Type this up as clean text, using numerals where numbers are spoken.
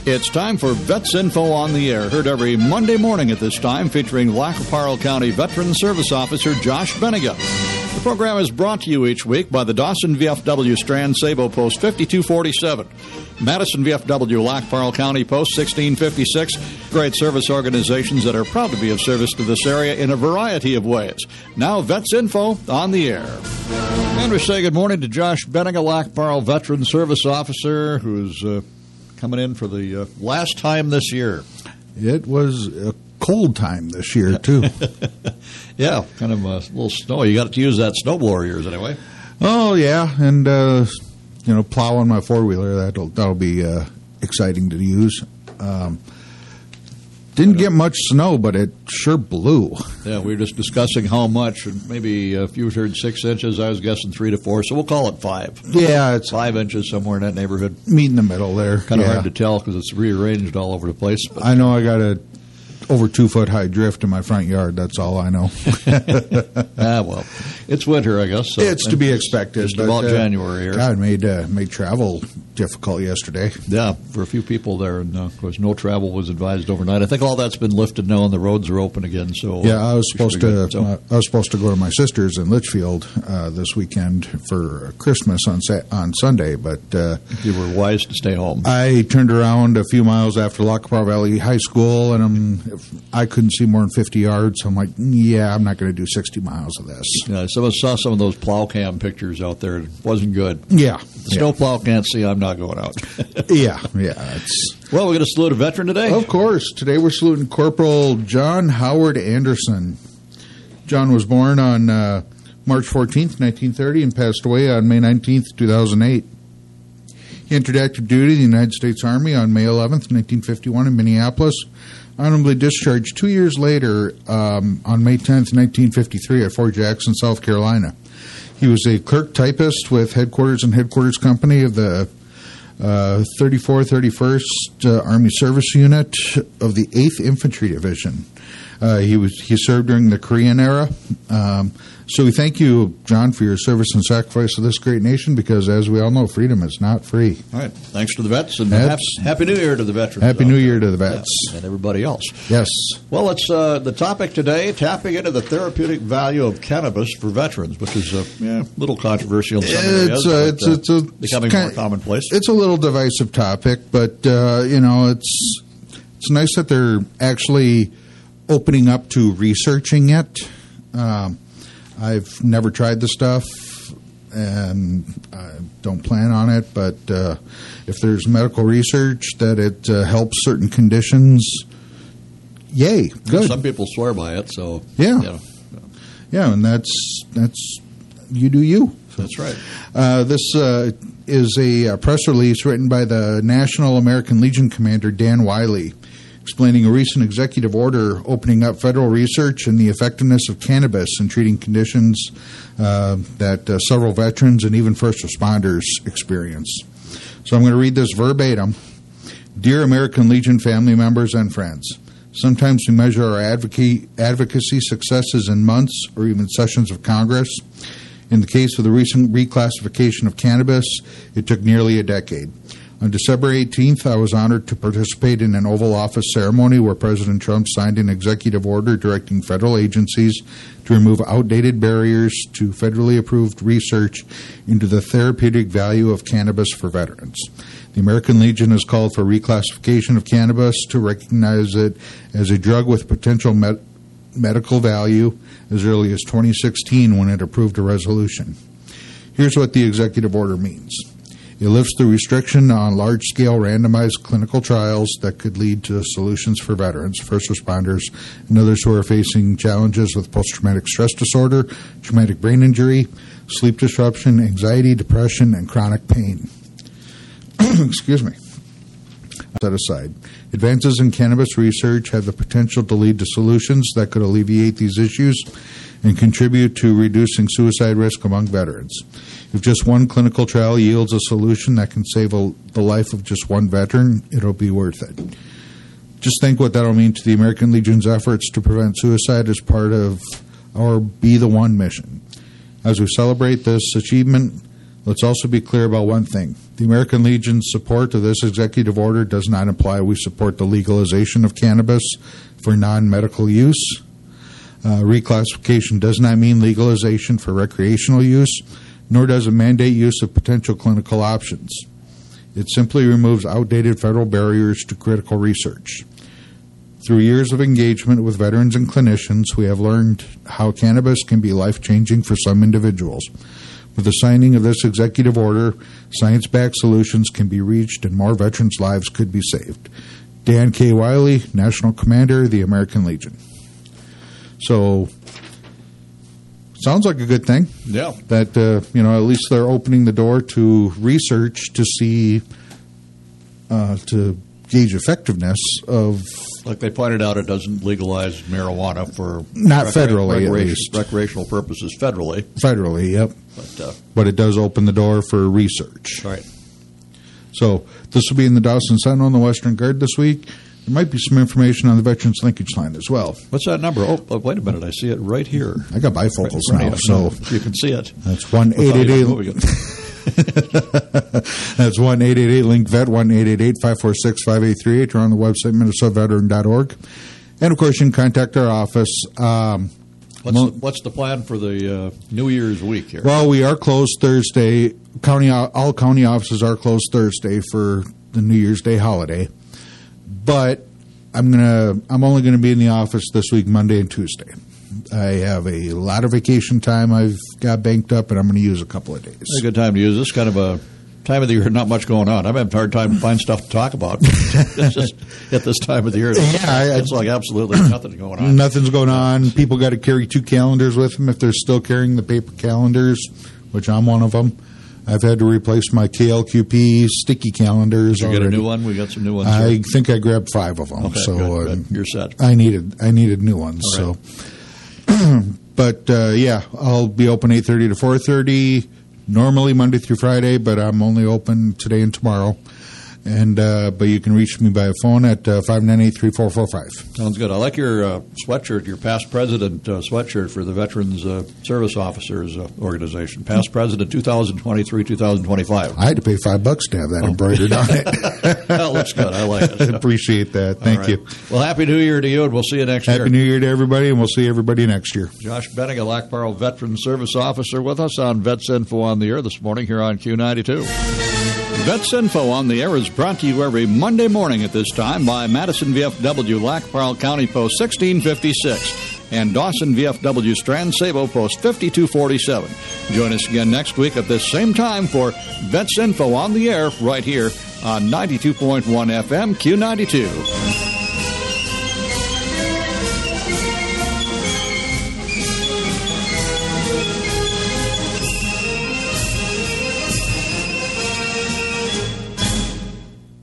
It's time for Vets Info on the Air, heard every Monday morning at this time, featuring Lac qui Parle County Veteran Service Officer Josh Benega. The program is brought to you each week by the Dawson VFW Strand Sabo Post 5247, Madison VFW Lac qui Parle County Post 1656, great service organizations that are proud to be of service to this area in a variety of ways. Now, Vets Info on the Air. And we say good morning to Josh Benega, Lac qui Parle Veteran Service Officer, who's coming in for the last time this year. It was a cold time this year, too. Yeah, kind of a little snow. You got to use that snowblower of yours anyway. Oh, yeah, and, plowing my four-wheeler, that'll be exciting to use. Didn't get much snow, but it sure blew. Yeah, we were just discussing how much. Maybe if you heard 6 inches, I was guessing 3 to 4, so we'll call it 5. Yeah, it's 5 inches somewhere in that neighborhood. Meet in the middle there. Kind of hard to tell because it's rearranged all over the place. But I know I got a over 2 foot high drift in my front yard. That's all I know. Well, it's winter, I guess. So it's to be expected. Just about January here. God, made travel difficult yesterday. Yeah, for a few people there, and of course, no travel was advised overnight. I think all that's been lifted now, and the roads are open again. So yeah, I was supposed to go to my sister's in Litchfield this weekend for Christmas on Sunday, but you were wise to stay home. I turned around a few miles after Lac qui Parle Valley High School, and I couldn't see more than 50 yards. So I'm like, yeah, I'm not going to do 60 miles of this. Yeah, someone saw some of those plow cam pictures out there. It wasn't good. Yeah. If the snow plow can't see, I'm not going out. Yeah. Well, we're going to salute a veteran today. Of course. Today we're saluting Corporal John Howard Anderson. John was born on March 14th, 1930, and passed away on May 19th, 2008. He entered active duty in the United States Army on May 11th, 1951 in Minneapolis. Honorably discharged 2 years later on May 10th, 1953 at Fort Jackson, South Carolina. He was a clerk typist with Headquarters and Headquarters Company of the 3431st Army Service Unit of the 8th Infantry Division. He served during the Korean era. So we thank you, John, for your service and sacrifice of this great nation, because as we all know, freedom is not free. All right. Thanks to the vets, and Happy New Year to the veterans. Happy New Year to the vets. Yeah, and everybody else. Yes. Well, it's the topic today, tapping into the therapeutic value of cannabis for veterans, which is a little controversial in some areas. It's becoming more commonplace. It's a little divisive topic, but, it's nice that they're actually opening up to researching it. I've never tried the stuff, and I don't plan on it, but if there's medical research that it helps certain conditions, yay, good. Some people swear by it, so... Yeah, and that's you do you. That's right. This is a press release written by the National American Legion Commander Dan Wiley, explaining a recent executive order opening up federal research and the effectiveness of cannabis in treating conditions that several veterans and even first responders experience. So I'm going to read this verbatim. Dear American Legion family members and friends, sometimes we measure our advocacy successes in months or even sessions of Congress. In the case of the recent reclassification of cannabis, it took nearly a decade. On December 18th, I was honored to participate in an Oval Office ceremony where President Trump signed an executive order directing federal agencies to remove outdated barriers to federally approved research into the therapeutic value of cannabis for veterans. The American Legion has called for reclassification of cannabis to recognize it as a drug with potential medical value as early as 2016 when it approved a resolution. Here's what the executive order means. It lifts the restriction on large-scale randomized clinical trials that could lead to solutions for veterans, first responders, and others who are facing challenges with post-traumatic stress disorder, traumatic brain injury, sleep disruption, anxiety, depression, and chronic pain. Excuse me. Set aside. Advances in cannabis research have the potential to lead to solutions that could alleviate these issues and contribute to reducing suicide risk among veterans. If just one clinical trial yields a solution that can save the life of just one veteran, it'll be worth it. Just think what that'll mean to the American Legion's efforts to prevent suicide as part of our Be the One mission. As we celebrate this achievement, Let's also be clear about one thing. The American Legion's support of this executive order does not imply we support the legalization of cannabis for non-medical use. Reclassification does not mean legalization for recreational use, nor does it mandate use of potential clinical options. It simply removes outdated federal barriers to critical research. Through years of engagement with veterans and clinicians, we have learned how cannabis can be life-changing for some individuals. With the signing of this executive order, science-backed solutions can be reached and more veterans' lives could be saved. Dan K. Wiley, National Commander, the American Legion. So, sounds like a good thing. Yeah. That, at least they're opening the door to research to see, to gauge effectiveness of... Like they pointed out, it doesn't legalize marijuana for... Not federally, at least. Recreational purposes federally. Federally, yep. But it does open the door for research. Right. So this will be in the Dawson Sentinel and the Western Guard this week. There might be some information on the Veterans Linkage Line as well. What's that number? Oh, wait a minute. I see it right here. I got bifocals now, so... You can see it. That's 1-888... That's 1-888-LINK-VET, 1-888-546-5838, or on the website, minnesotaveteran.org. And, of course, you can contact our office. What's the plan for the New Year's week here? Well, we are closed Thursday. All county offices are closed Thursday for the New Year's Day holiday. But I'm only going to be in the office this week, Monday and Tuesday. I have a lot of vacation time I've got banked up, and I'm going to use a couple of days. It's a good time to use this. Kind of a time of the year, not much going on. I'm having a hard time to find stuff to talk about. It's just at this time of the year, it's like absolutely nothing going on. Nothing's going on. People got to carry 2 calendars with them if they're still carrying the paper calendars, which I'm one of them. I've had to replace my KLQP sticky calendars. Did you get a new one? We got some new ones. I think I grabbed 5 of them. Okay, so good. You're set. I needed new ones. Right. So. But, I'll be open 8:30 to 4:30, normally Monday through Friday, but I'm only open today and tomorrow. And but you can reach me by phone at 598-3445. Sounds good. I like your sweatshirt, your past president sweatshirt for the Veterans Service Officers Organization. Past president 2023-2025. I had to pay $5 to have that embroidered on it. That looks good. I like it. Appreciate that. Thank you. Well, Happy New Year to you, and we'll see you next year. Happy New Year to everybody, and we'll see everybody next year. Josh Bennigan, Lac-Parle Veteran Service Officer, with us on Vets Info on the Air this morning here on Q92. Vets Info on the Air is brought to you every Monday morning at this time by Madison VFW, Lac-Parle County Post 1656, and Dawson VFW, Strand Sabo Post 5247. Join us again next week at this same time for Vets Info on the Air right here on 92.1 FM Q92.